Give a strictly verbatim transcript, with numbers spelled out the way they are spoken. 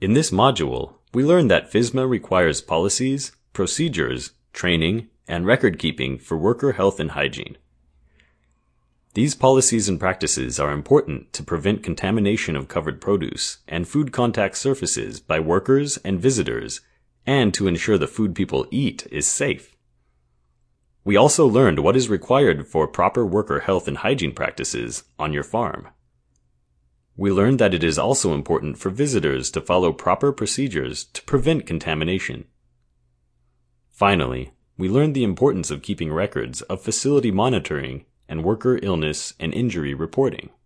In this module, we learned that FSMA requires policies, procedures, training, and record keeping for worker health and hygiene. These policies and practices are important to prevent contamination of covered produce and food contact surfaces by workers and visitors, and to ensure the food people eat is safe. We also learned what is required for proper worker health and hygiene practices on your farm. We learned that it is also important for visitors to follow proper procedures to prevent contamination. Finally, we learned the importance of keeping records of facility monitoring and worker illness and injury reporting.